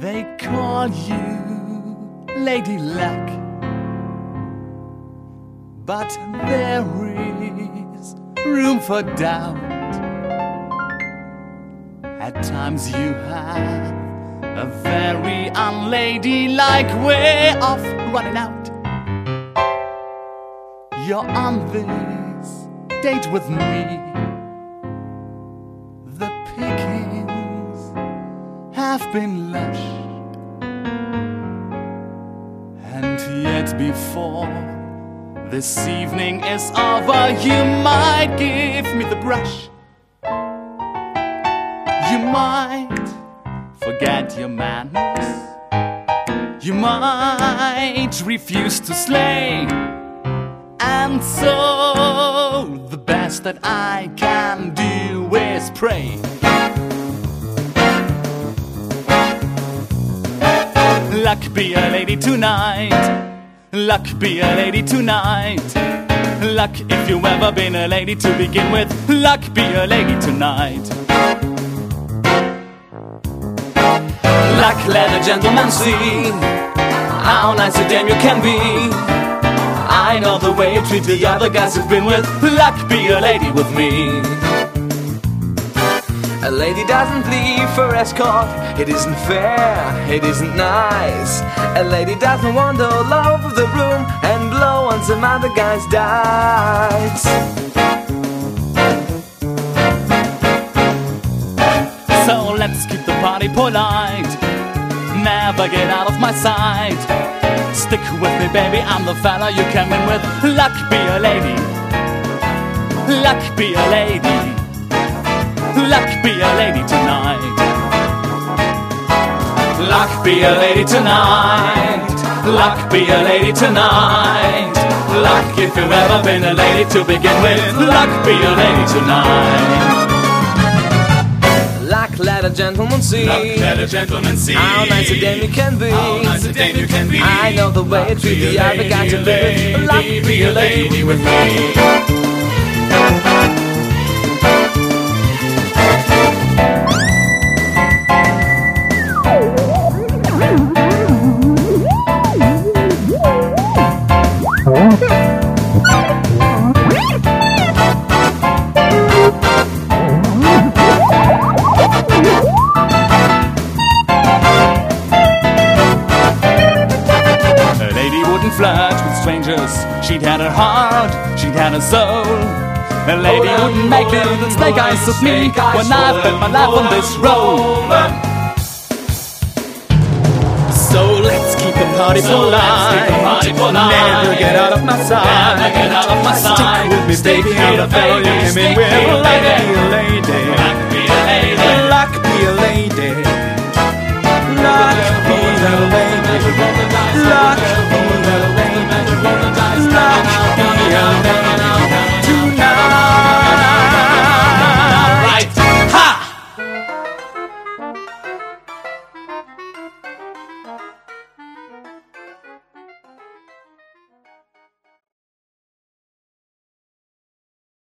They call you Lady Luck, but there is room for doubt. At times you have a very unladylike way of running out. You're on this date with me. The pickings have been lush, and yet before this evening is over, you might give me the brush. You might forget your manners. You might refuse to slay. And so the best that I can do is pray. Luck be a lady tonight. Luck be a lady tonight. Luck if you've ever been a lady to begin with. Luck be a lady tonight. Luck, let a gentleman see how nice a dame you can be. I know the way you treat the other guys you've been with. Luck, be a lady with me. A lady doesn't leave for escort. It isn't fair, it isn't nice. A lady doesn't wander all over the room and blow on some other guy's dice. So let's keep the party polite. Never get out of my sight. Stick with me, baby, I'm the fella you came in with. Luck, be a lady. Luck, be a lady. Luck, be a lady tonight. Luck, be a lady tonight. Luck, be a lady tonight. Luck if you've ever been a lady to begin with. Luck, be a lady tonight. Luck, let a gentleman see. Luck, let a gentleman see how nice a dame you can be. How nice a dame you can be. I know the way you treat the other guys you live with. Luck, be a lady with me. Flirt with strangers, she'd had her heart, she'd had her soul. A lady wouldn't make little snake eyes of me when I bet my life on this roll. So let's keep the party polite. Never get out of my sight. Stick with me, baby, I'm the fellow you came in with. Luck, be a lady.